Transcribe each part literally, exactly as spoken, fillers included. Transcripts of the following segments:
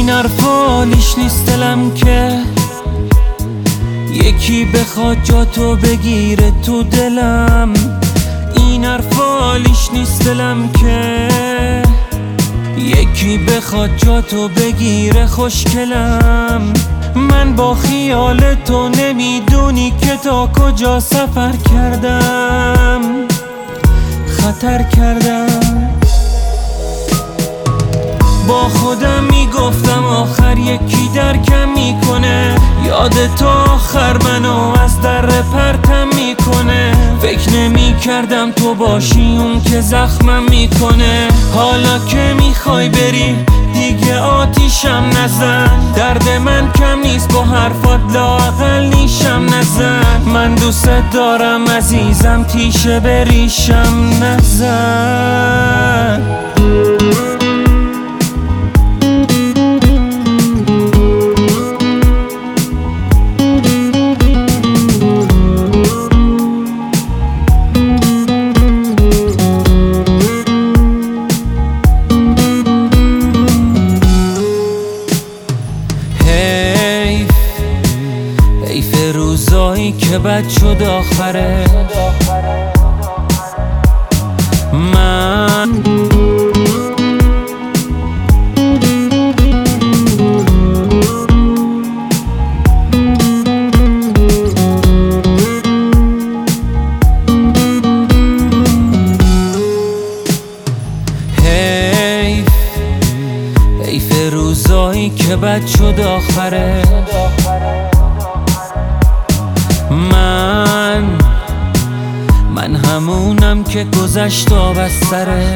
این حرفالیش نیست دلم که یکی بخواد جاتو بگیره تو دلم. این حرفالیش نیست دلم که یکی بخواد جاتو بگیره خوشگلم. من با خیال تو نمیدونی که تا کجا سفر کردم، خطر کردم. با خودم میگفتم آخر یکی درکم میکنه، یاد تو آخر منو از در پرتم میکنه. فکر نمی کردم تو باشی اون که زخمم میکنه. حالا که میخوای بری دیگه آتیشم نزن، درد من کم نیست با حرفات لااقل نیشم نزن. من دوست دارم عزیزم تیشه بریشم نزن. حیف روزایی که بد شد آخره. من حیف حیف روزایی که بد شد آخره. من من همونم که گذشت آب از سره.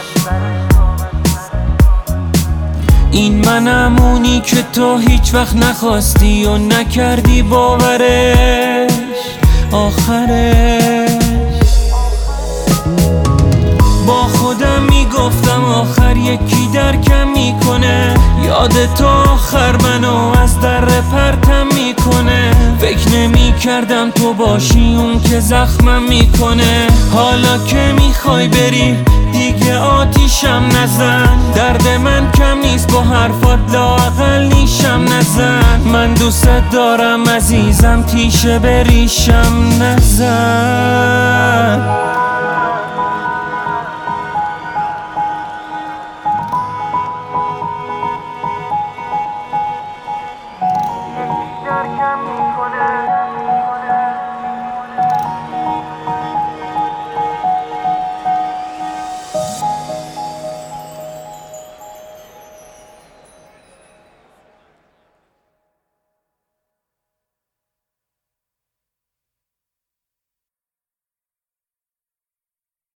این من همونی که تو هیچ وقت نخواستی و نکردی باورش آخرش. با خودم میگفتم آخر یکی درکم میکنه، یاد تو آخر منو از در پرتم میکنه. فکر نمی کردم تو باشی اون که زخمم میکنه. حالا که میخوای بری دیگه آتیشم نزن، درد من کم نیست با حرفات لااقل نیشم نزن. من دوست دارم عزیزم تیشه بریشم نزن.